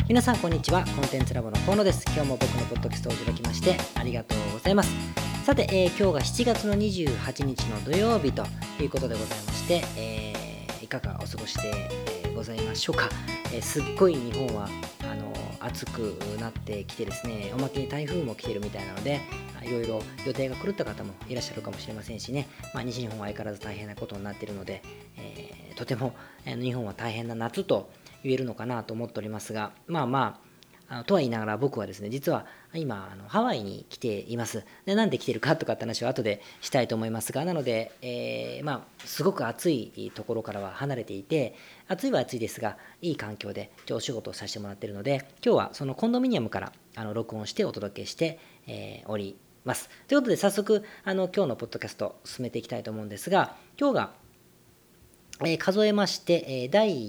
皆さんこんにちは。コンテンツラボの河野です。今日も僕のポッドキャストをいただきましてありがとうございます。さて、今日が7月の28日の土曜日ということでございまして、いかがお過ごしで、ございましょうか。すっごい日本は暑くなってきてですね、おまけに台風も来てるみたいなので、いろいろ予定が狂った方もいらっしゃるかもしれませんしね、西日本は相変わらず大変なことになっているので、とても日本は大変な夏と言えるのかなと思っておりますが、とは言いながら僕はですね、実は今ハワイに来ています。で、なんで来てるかとかって話は後でしたいと思いますが、なので、すごく暑いところからは離れていて、暑いは暑いですが、いい環境でお仕事をさせてもらっているので、今日はそのコンドミニアムから録音してお届けして、おります。ということで早速今日のポッドキャスト進めていきたいと思うんですが、今日が数えまして、第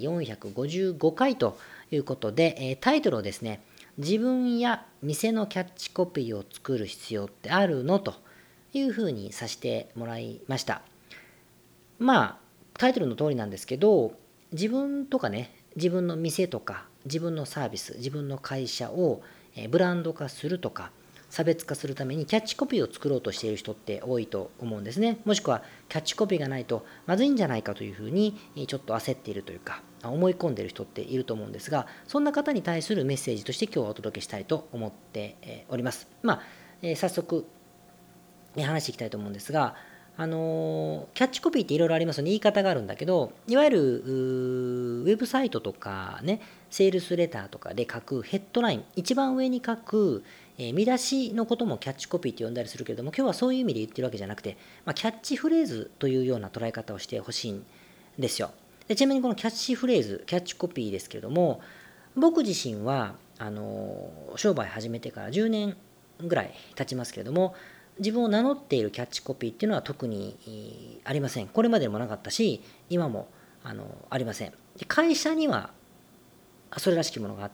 455回ということで、タイトルをですね、自分や店のキャッチコピーを作る必要ってあるのというふうにさせてもらいました。タイトルの通りなんですけど、自分とかね、自分の店とか、自分のサービス、自分の会社をブランド化するとか、差別化するためにキャッチコピーを作ろうとしている人って多いと思うんですね。もしくはキャッチコピーがないとまずいんじゃないかというふうにちょっと焦っているというか思い込んでいる人っていると思うんですが、そんな方に対するメッセージとして今日はお届けしたいと思っております。早速話していきたいと思うんですが、キャッチコピーっていろいろありますよね。言い方があるんだけど、いわゆるウェブサイトとかね、セールスレターとかで書くヘッドライン、一番上に書く、見出しのこともキャッチコピーって呼んだりするけれども、今日はそういう意味で言ってるわけじゃなくて、キャッチフレーズというような捉え方をしてほしいんですよ。で、ちなみにこのキャッチフレーズ、キャッチコピーですけれども、僕自身は商売始めてから10年ぐらい経ちますけれども、自分を名乗っているキャッチコピーっていうのは特にありません。これまでもなかったし、今もありません。で、会社にはそれらしきものがあって、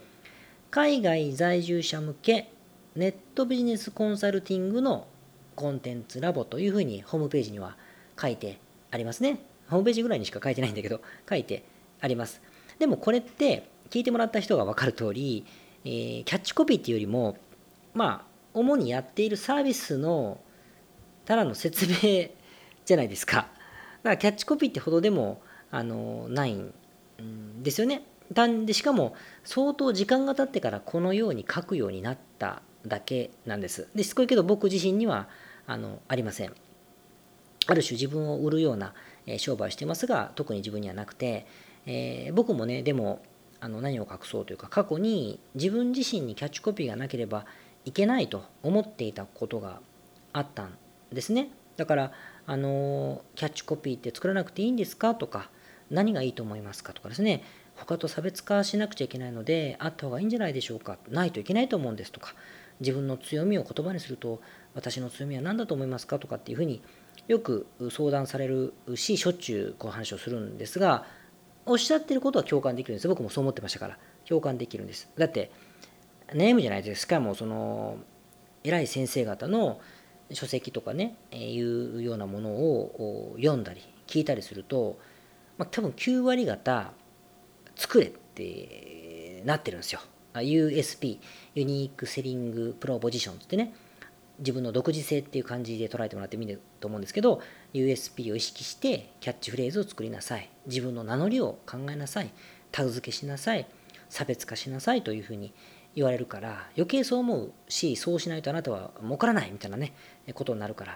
海外在住者向けネットビジネスコンサルティングのコンテンツラボというふうにホームページには書いてありますね。ホームページぐらいにしか書いてないんだけど、書いてあります。でもこれって聞いてもらった人が分かる通り、キャッチコピーっていうよりも、主にやっているサービスのただの説明じゃないですか。だからキャッチコピーってほどでもないんですよね。でしかも相当時間が経ってからこのように書くようになっただけなんです。で、しつこいけど僕自身にはありません。ある種自分を売るような商売をしてますが、特に自分にはなくて、僕もね、でも何を隠そうというか、過去に自分自身にキャッチコピーがなければいけないと思っていたことがあったんですね。だからキャッチコピーって作らなくていいんですかとか、何がいいと思いますかとかですね、他と差別化しなくちゃいけないのであった方がいいんじゃないでしょうか、ないといけないと思うんですとか、自分の強みを言葉にすると私の強みは何だと思いますかとかっていうふうによく相談されるし、しょっちゅうこう話をするんですが、おっしゃってることは共感できるんです。僕もそう思ってましたから共感できるんです。だって悩むじゃないですか。もうその偉い先生方の書籍とかね、いうようなものを読んだり聞いたりすると、多分9割方作れってなってるんですよ。USP、ユニークセリングプロポジションってね、自分の独自性っていう感じで捉えてもらってもいいと思うんですけど、 USP を意識してキャッチフレーズを作りなさい、自分の名乗りを考えなさい、タグ付けしなさい、差別化しなさいというふうに言われるから、余計そう思うし、そうしないとあなたは儲からないみたいなねことになるから、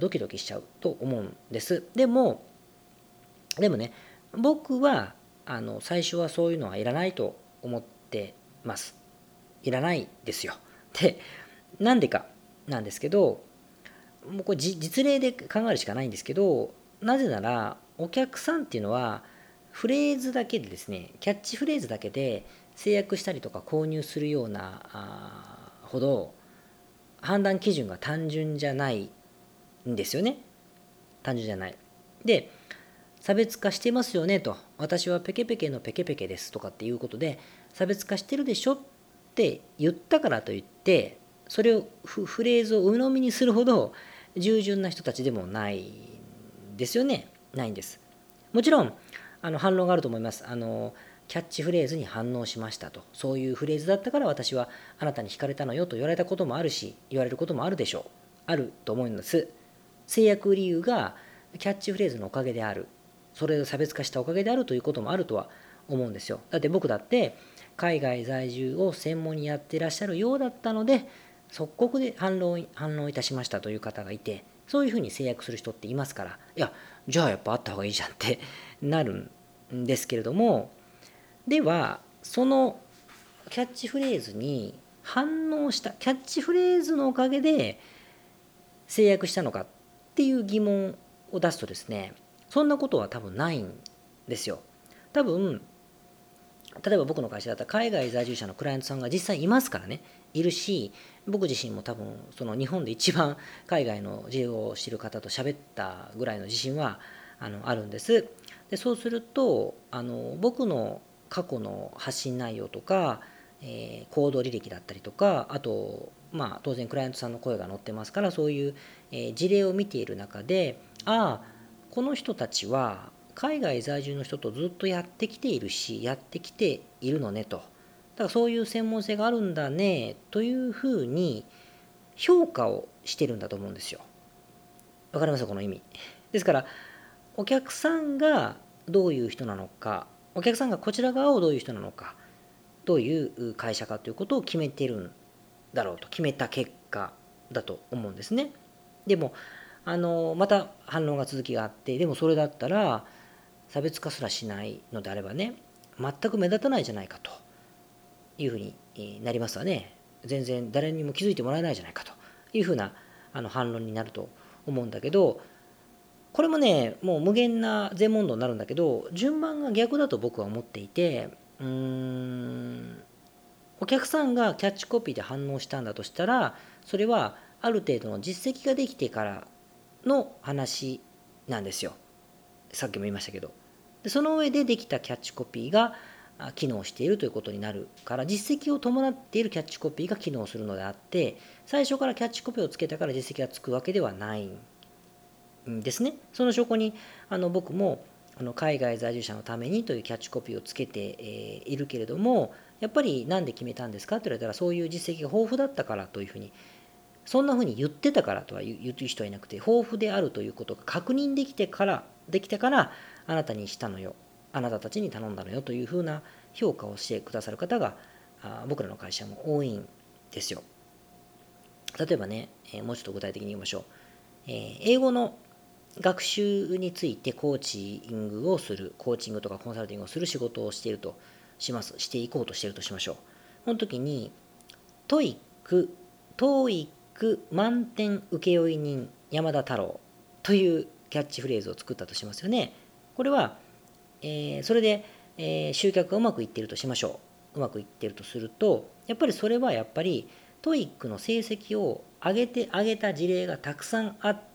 ドキドキしちゃうと思うんです。でもね、僕は最初はそういうのはいらないと思ってます。いらないですよ。で、なんでかなんですけど、もうこれ実例で考えるしかないんですけど、なぜならお客さんっていうのはフレーズだけでですね、キャッチフレーズだけで制約したりとか購入するようなほど判断基準が単純じゃないんですよね。単純じゃない。で、差別化してますよねと、私はペケペケのペケペケですとかっていうことで差別化してるでしょって言ったからといって、それをフレーズを鵜呑みにするほど従順な人たちでもないんですよね。ないんです。もちろん反論があると思います。 キャッチフレーズに反応しましたと。そういうフレーズだったから私はあなたに惹かれたのよと言われたこともあるし、言われることもあるでしょう。あると思うんです。制約理由がキャッチフレーズのおかげである。それを差別化したおかげであるということもあるとは思うんですよ。だって僕だって海外在住を専門にやっていらっしゃるようだったので、即刻で反論いたしましたという方がいて、そういうふうに制約する人っていますから、いや、じゃあやっぱあった方がいいじゃんってなるんですけれども、では、そのキャッチフレーズに反応した、キャッチフレーズのおかげで制約したのかっていう疑問を出すとですね、そんなことは多分ないんですよ。多分、例えば僕の会社だったら海外在住者のクライアントさんが実際いますからね、いるし、僕自身も多分その日本で一番海外の事業をしている方と喋ったぐらいの自信はあるんです。でそうすると僕の過去の発信内容とか、行動履歴だったりとか、あと当然クライアントさんの声が載ってますから、そういう、事例を見ている中で、この人たちは海外在住の人とずっとやってきているし、やってきているのねと。だからそういう専門性があるんだねというふうに評価をしてるんだと思うんですよ。わかりますか、この意味。ですから、お客さんがどういう人なのか、お客さんがこちら側をどういう人なのか、どういう会社かということを決めているんだろうと、決めた結果だと思うんですね。でも、また反論が続きがあって、でもそれだったら、差別化すらしないのであればね、全く目立たないじゃないかというふうになりますわね。全然誰にも気づいてもらえないじゃないかというふうな反論になると思うんだけど、これもね、もう無限な全問答になるんだけど、順番が逆だと僕は思っていて、お客さんがキャッチコピーで反応したんだとしたら、それはある程度の実績ができてからの話なんですよ。さっきも言いましたけど。でその上でできたキャッチコピーが機能しているということになるから、実績を伴っているキャッチコピーが機能するのであって、最初からキャッチコピーをつけたから実績がつくわけではないんですね。その証拠に僕も海外在住者のためにというキャッチコピーをつけているけれども、やっぱりなんで決めたんですかって言われたら、そういう実績が豊富だったからというふうに、そんなふうに言ってたからとは言う人はいなくて、豊富であるということが確認できてからあなたにしたのよ、あなたたちに頼んだのよというふうな評価をしてくださる方が僕らの会社も多いんですよ。例えばね、もうちょっと具体的に言いましょう。英語の学習についてコーチングをする、コーチングとかコンサルティングをする仕事をしているとしていこうとしているとしましょう。この時に、トーイック満点請負人山田太郎というキャッチフレーズを作ったとしますよね。これは、それで、集客がうまくいっているとしましょう。うまくいっているとすると、やっぱりそれはトイックの成績を上げた事例がたくさんあって、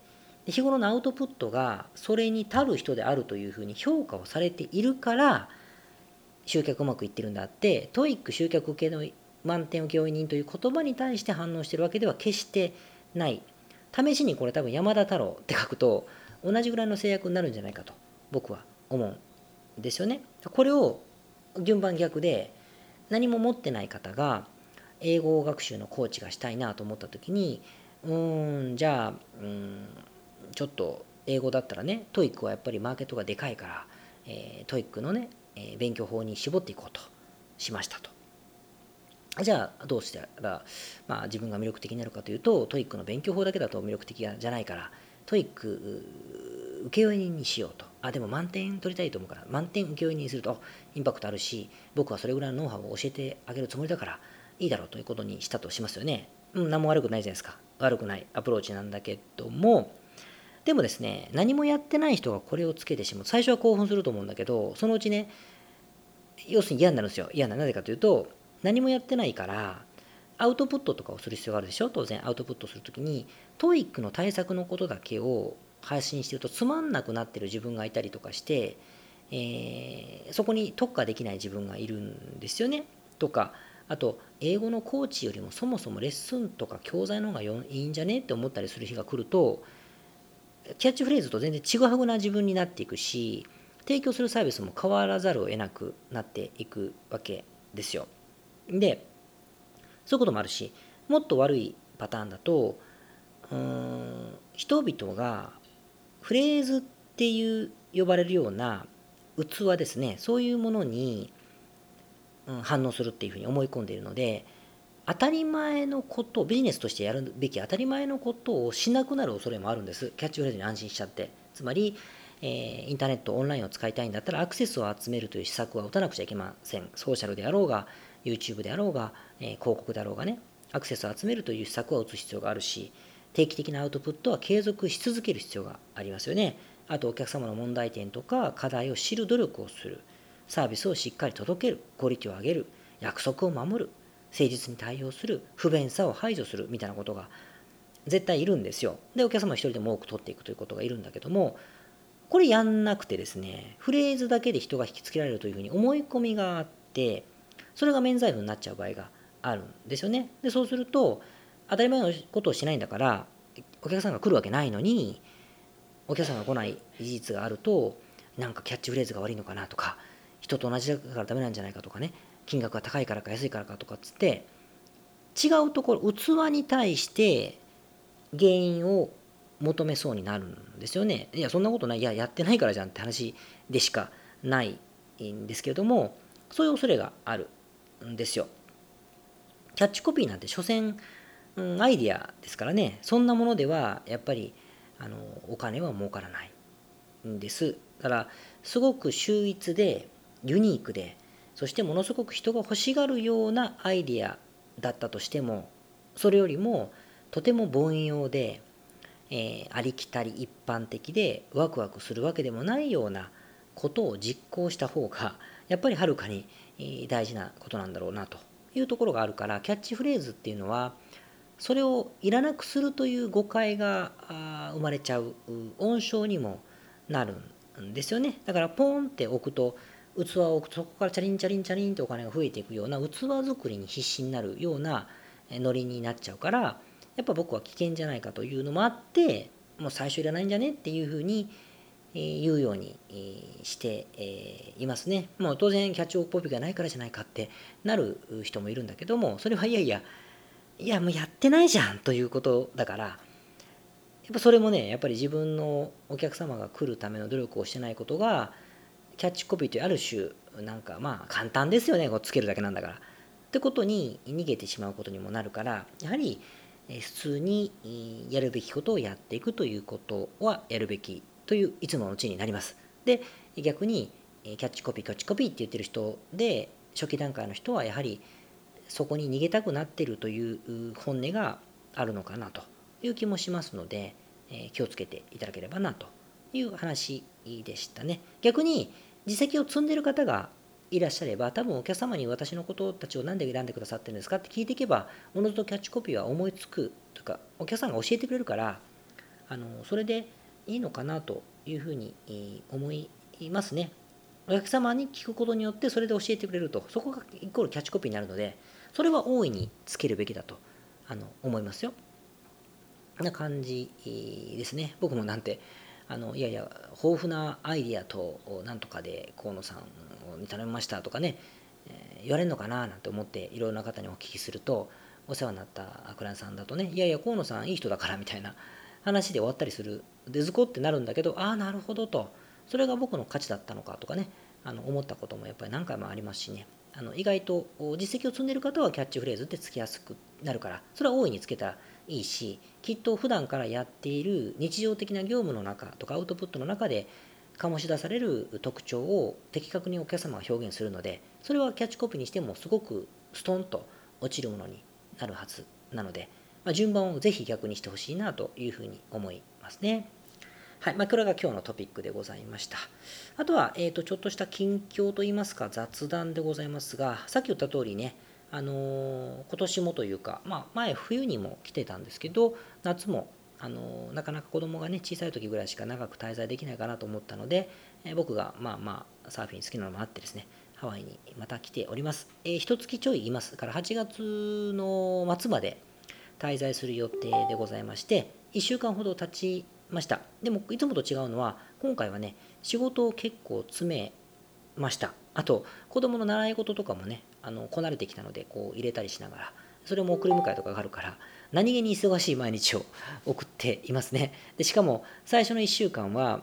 日頃のアウトプットがそれに足る人であるというふうに評価をされているから集客うまくいってるんだって、トイック集客系の満点請負人という言葉に対して反応してるわけでは決してない。試しにこれ多分山田太郎って書くと同じぐらいの制約になるんじゃないかと僕は思うんですよね。これを順番逆で、何も持ってない方が英語学習のコーチがしたいなと思った時に、じゃあちょっと英語だったらね、トイックはやっぱりマーケットがでかいから、トイックのね、勉強法に絞っていこうとしましたと。じゃあどうしたら、自分が魅力的になるかというと、トイックの勉強法だけだと魅力的じゃないから、トイック請負人にしようと。でも満点取りたいと思うから、満点請負人にするとインパクトあるし、僕はそれぐらいのノウハウを教えてあげるつもりだからいいだろうということにしたとしますよね。何も悪くないじゃないですか。悪くないアプローチなんだけども、でもですね、何もやってない人がこれをつけてしまう。最初は興奮すると思うんだけど、そのうちね、要するに嫌になるんですよ。なぜかというと、何もやってないから、アウトプットとかをする必要があるでしょ。当然、アウトプットするときに、トイックの対策のことだけを配信してるとつまんなくなってる自分がいたりとかして、そこに特化できない自分がいるんですよね。とか、あと、英語のコーチよりもそもそもレッスンとか教材の方がいいんじゃねって思ったりする日が来ると、キャッチフレーズと全然ちぐはぐな自分になっていくし、 提供するサービスも変わらざるを得なくなっていくわけですよ。で、そういうこともあるし、もっと悪いパターンだと、人々がフレーズっていう呼ばれるような器ですね、そういうものに、反応するっていうふうに思い込んでいるので、当たり前のこと、ビジネスとしてやるべき当たり前のことをしなくなる恐れもあるんです。キャッチフレーズに安心しちゃって。つまり、インターネット、オンラインを使いたいんだったらアクセスを集めるという施策は打たなくちゃいけません。ソーシャルであろうが、YouTube であろうが、広告であろうがね、アクセスを集めるという施策は打つ必要があるし、定期的なアウトプットは継続し続ける必要がありますよね。あと、お客様の問題点とか課題を知る努力をする。サービスをしっかり届ける。クオリティを上げる。約束を守る。誠実に対応する。不便さを排除する。みたいなことが絶対いるんですよ。で、お客様を一人でも多く取っていくということがいるんだけども、これやんなくてですね、フレーズだけで人が引きつけられるというふうに思い込みがあって、それが免罪符になっちゃう場合があるんですよね。で、そうすると、当たり前のことをしないんだから、お客さんが来るわけないのに、お客さんが来ない事実があると、なんかキャッチフレーズが悪いのかなとか、人と同じだからダメなんじゃないかとかね、金額が高いからか安いからかとかっつって、違うところ、器に対して原因を求めそうになるんですよね。いや、そんなことない。いや、やってないからじゃんって話でしかないんですけれども、そういう恐れがあるんですよ。キャッチコピーなんて所詮、アイディアですからね、そんなものではやっぱりお金は儲からないんです。だから、すごく秀逸で、ユニークで、そしてものすごく人が欲しがるようなアイディアだったとしても、それよりもとても凡庸で、ありきたり一般的でワクワクするわけでもないようなことを実行した方がやっぱりはるかに大事なことなんだろうなというところがあるから、キャッチフレーズっていうのはそれをいらなくするという誤解が生まれちゃう温床にもなるんですよね。だからポンって置くと、器を置くとそこからチャリンチャリンチャリンとお金が増えていくような器作りに必死になるようなノリになっちゃうから、やっぱ僕は危険じゃないかというのもあって、もう最初いらないんじゃねっていうふうに言うようにしていますね。もう当然キャッチコピーがないからじゃないかってなる人もいるんだけども、それはいやいや、いやもうやってないじゃんということだから、やっぱそれもね、やっぱり自分のお客様が来るための努力をしてないことが、キャッチコピーというある種、なんかまあ簡単ですよね、こうつけるだけなんだから。ってことに逃げてしまうことにもなるから、やはり普通にやるべきことをやっていくということはやるべきといういつものうちになります。で、逆にキャッチコピー、キャッチコピーって言ってる人で、初期段階の人はやはりそこに逃げたくなっているという本音があるのかなという気もしますので、気をつけていただければなという話でしたね。逆に実績を積んでいる方がいらっしゃれば、多分お客様に私のことたちを何で選んでくださってるんですかって聞いていけば、おのずとキャッチコピーは思いつくというか、お客さんが教えてくれるから、それでいいのかなというふうに思いますね。お客様に聞くことによってそれで教えてくれると、そこがイコールキャッチコピーになるので、それは大いにつけるべきだと思いますよ。な感じですね。僕もなんて、いやいや、豊富なアイディアとなんとかで河野さんに頼みましたとかね、言われるのかななんて思っていろんな方にお聞きすると、お世話になったクライアントさんだとね、いやいや、河野さんいい人だからみたいな話で終わったりする。で、ずこってなるんだけど、ああ、なるほどと、それが僕の価値だったのかとかね、思ったこともやっぱり何回もありますしね、意外と実績を積んでいる方はキャッチフレーズってつけやすくなるから、それは大いにつけたらいいし、きっと普段からやっている日常的な業務の中とかアウトプットの中で醸し出される特徴を的確にお客様が表現するので、それはキャッチコピーにしてもすごくストンと落ちるものになるはずなので、順番をぜひ逆にしてほしいなというふうに思いますね。はい。これが今日のトピックでございました。あとは、ちょっとした近況といいますか、雑談でございますが、さっき言った通りね、今年もというか、前冬にも来てたんですけど、夏も、なかなか子供がね、小さい時ぐらいしか長く滞在できないかなと思ったので、僕が、サーフィン好きなのもあってですね、ハワイにまた来ております。一月ちょいいますから、8月の末まで滞在する予定でございまして、1週間ほど経ちました。でもいつもと違うのは、今回はね、仕事を結構詰めました。あと、子供の習い事とかもね、こなれてきたので、こう入れたりしながら、それも送り迎えとかがあるから、何気に忙しい毎日を送っていますね。でしかも、最初の1週間は、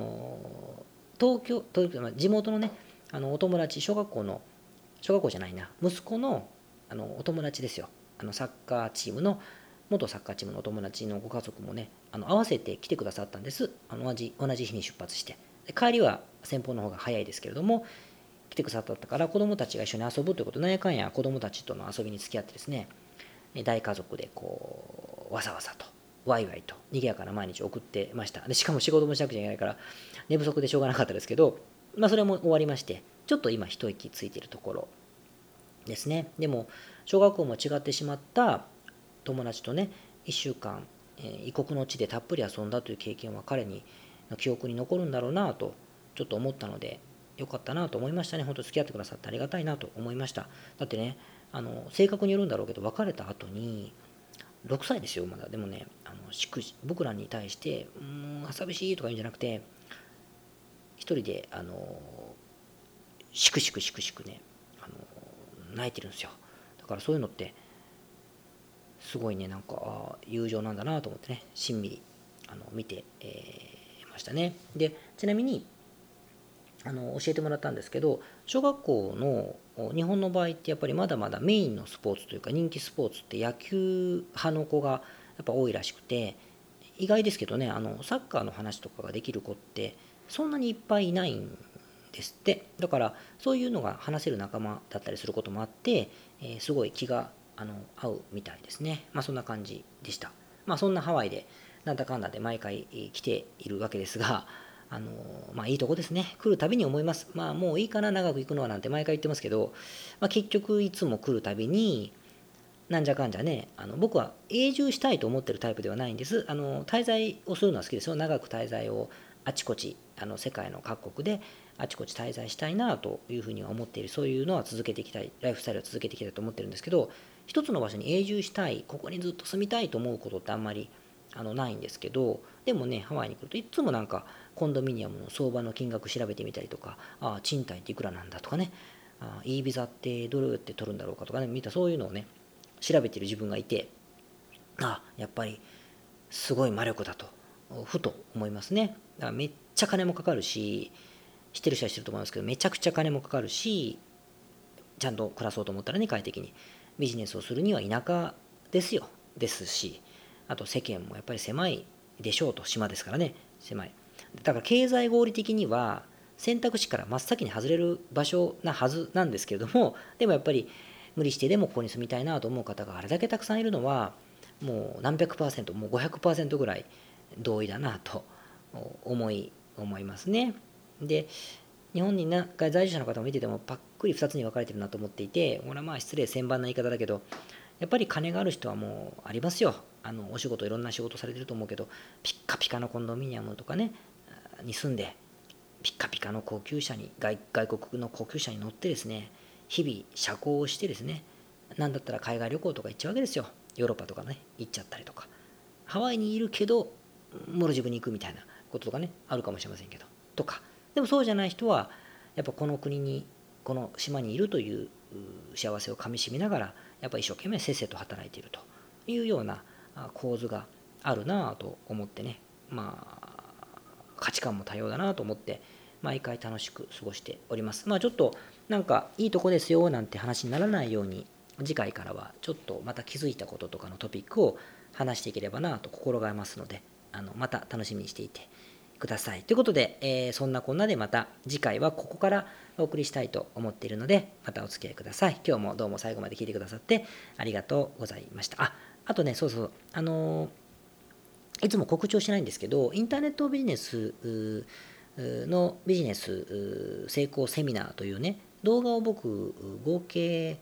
地元のね、お友達、小学校じゃないな、息子の、お友達ですよ。サッカーチームの、元サッカーチームのお友達のご家族もね、合わせて来てくださったんです。同じ日に出発して。で帰りは先方の方が早いですけれども、来てくださったから子供たちが一緒に遊ぶということで、なんやかんや子供たちとの遊びに付き合ってですね、大家族でこう、わさわさと、ワイワイと、賑やかな毎日を送ってました。でしかも仕事もしなくちゃいけないから、寝不足でしょうがなかったですけど、まあそれも終わりまして、ちょっと今一息ついているところですね。でも、小学校も違ってしまった友達とね、1週間、異国の地でたっぷり遊んだという経験は彼にの記憶に残るんだろうなと、ちょっと思ったので、よかったなと思いましたね。本当付き合ってくださってありがたいなと思いました。だってね、性格によるんだろうけど、別れた後に、6歳ですよ、まだ。でもね、僕らに対して、寂しいとか言うんじゃなくて、一人で、しくしくしくしくね、泣いてるんですよ。だからそういうのって、すごいね、なんか、友情なんだなと思ってね、しんみり、見て、ましたね。で、ちなみに、教えてもらったんですけど、小学校の日本の場合ってやっぱりまだまだメインのスポーツというか人気スポーツって野球派の子がやっぱ多いらしくて、意外ですけどね、サッカーの話とかができる子ってそんなにいっぱいいないんですって。だからそういうのが話せる仲間だったりすることもあって、すごい気が合うみたいですね。まあそんな感じでした。まあそんなハワイでなんだかんだで毎回来ているわけですが、まあいいとこですね。来るたびに思います。まあもういいかな、長く行くのはなんて毎回言ってますけど、まあ結局いつも来るたびに、なんじゃかんじゃね、僕は永住したいと思ってるタイプではないんです。滞在をするのは好きですよ。長く滞在をあちこち、世界の各国であちこち滞在したいなというふうには思っている。そういうのは続けていきたい。ライフスタイルを続けていきたいと思ってるんですけど、一つの場所に永住したい、ここにずっと住みたいと思うことってあんまりないんですけど、でもね、ハワイに来るといつもなんかコンドミニアムの相場の金額調べてみたりとか、賃貸っていくらなんだとかね、いいビザってどうやって取るんだろうかとかね、見たそういうのをね、調べてる自分がいて、やっぱりすごい魔力だと、ふと思いますね。だからめっちゃ金もかかるし、知ってる人は知ってると思いますけど、めちゃくちゃ金もかかるし、ちゃんと暮らそうと思ったらね、快適にビジネスをするには田舎ですよ。ですし、あと世間もやっぱり狭いでしょうと、島ですからね、狭い。だから経済合理的には選択肢から真っ先に外れる場所なはずなんですけれども、でもやっぱり無理してでもここに住みたいなと思う方があれだけたくさんいるのは、もう何百パーセント、もう500%ぐらい同意だなと思いますね。で、日本に在住者の方も見ててもパックリ2つに分かれてるなと思っていて、これはまあ失礼千万な言い方だけど、やっぱり金がある人はもうありますよ。お仕事、いろんな仕事されてると思うけど、ピッカピカのコンドミニアムとかね、に住んで、ピッカピカの高級車に、外国の高級車に乗ってですね、日々社交をしてですね、なんだったら海外旅行とか行っちゃうわけですよ。ヨーロッパとかね、行っちゃったりとか。ハワイにいるけど、モルジブに行くみたいなこととかね、あるかもしれませんけど。とか。でもそうじゃない人は、やっぱこの国に、この島にいるという幸せをかみしめながら、やっぱ一生懸命せっせと働いているというような構図があるなぁと思ってね、まあ、価値観も多様だなと思って、毎回楽しく過ごしております。まあちょっと、なんかいいとこですよなんて話にならないように、次回からはちょっとまた気づいたこととかのトピックを話していければなと心がけますので、また楽しみにしていてください。ということで、そんなこんなでまた次回はここからお送りしたいと思っているので、またお付き合いください。今日もどうも最後まで聞いてくださってありがとうございました。あとね、そうそう、いつも告知をしないんですけど、インターネットビジネスのビジネス成功セミナーというね、動画を僕、合計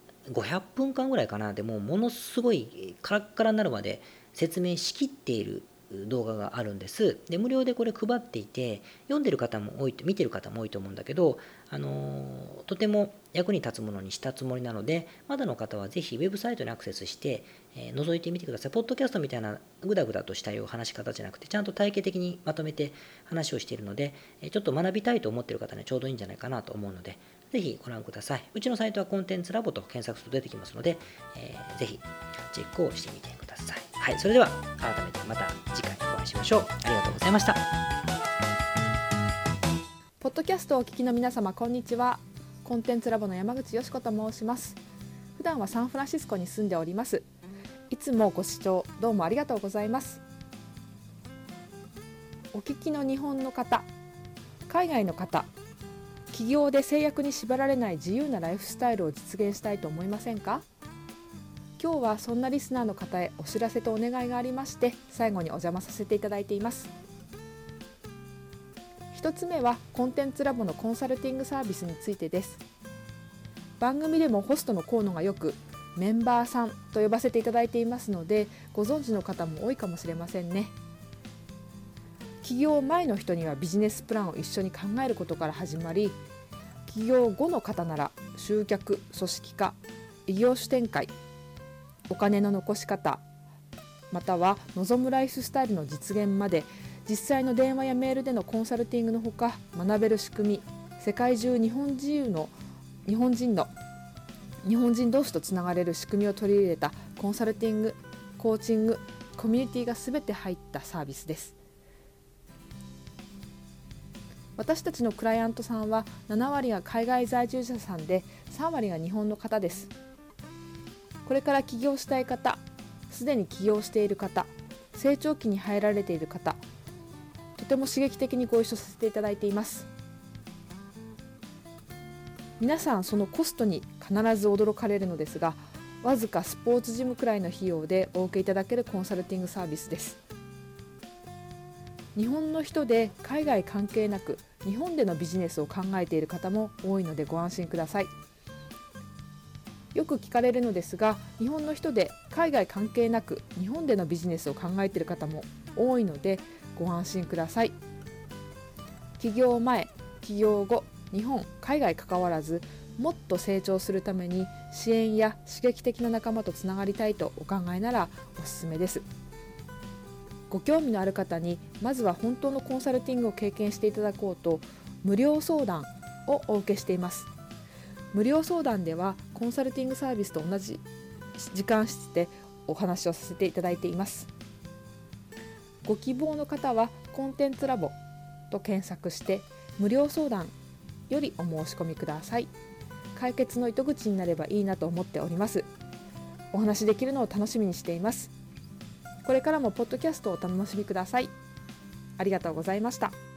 500分間ぐらいかな、でもものすごいカラッカラになるまで説明しきっている動画があるんです。で、無料でこれ配っていて、読んでる方も多い、見てる方も多いと思うんだけど、とても役に立つものにしたつもりなので、まだの方はぜひウェブサイトにアクセスして、覗いてみてください。ポッドキャストみたいなグダグダとしたよう話し方じゃなくて、ちゃんと体系的にまとめて話をしているので、ちょっと学びたいと思っている方にちょうどいいんじゃないかなと思うので、ぜひご覧ください。うちのサイトはコンテンツラボと検索すると出てきますので、ぜひチェックをしてみてください。はい、それでは改めてまた次回お会いしましょう。ありがとうございました。 ポッドキャストをお聞きの皆様、こんにちは。コンテンツラボの山口よし子と申します。普段はサンフランシスコに住んでおります。いつもご視聴どうもありがとうございます。お聞きの日本の方、海外の方、企業で制約に縛られない自由なライフスタイルを実現したいと思いませんか？今日はそんなリスナーの方へお知らせとお願いがありまして、最後にお邪魔させていただいています。一つ目はコンテンツラボのコンサルティングサービスについてです。番組でもホストの河野がよくメンバーさんと呼ばせていただいていますので、ご存知の方も多いかもしれませんね。起業前の人にはビジネスプランを一緒に考えることから始まり、起業後の方なら集客、組織化、異業種展開、お金の残し方、または望むライフスタイルの実現まで、実際の電話やメールでのコンサルティングのほか、学べる仕組み、世界中日本人同士とつながれる仕組みを取り入れたコンサルティング、コーチング、コミュニティがすべて入ったサービスです。私たちのクライアントさんは7割が海外在住者さんで、3割が日本の方です。これから起業したい方、すでに起業している方、成長期に入られている方、とても刺激的にご一緒させていただいています。皆さんそのコストに必ず驚かれるのですが、わずかスポーツジムくらいの費用でお受けいただけるコンサルティングサービスです。日本の人で海外関係なく日本でのビジネスを考えている方も多いのでご安心ください。よく聞かれるのですが、日本の人で海外関係なく日本でのビジネスを考えている方も多いのでご安心ください。起業前、起業後、日本、海外関わらず、もっと成長するために支援や刺激的な仲間とつながりたいとお考えならおすすめです。ご興味のある方にまずは本当のコンサルティングを経験していただこうと、無料相談をお受けしています。無料相談ではコンサルティングサービスと同じ時間室でお話をさせていただいています。ご希望の方はコンテンツラボと検索して無料相談よりお申し込みください。解決の糸口になればいいなと思っております。お話できるのを楽しみにしています。これからもポッドキャストをお楽しみください。ありがとうございました。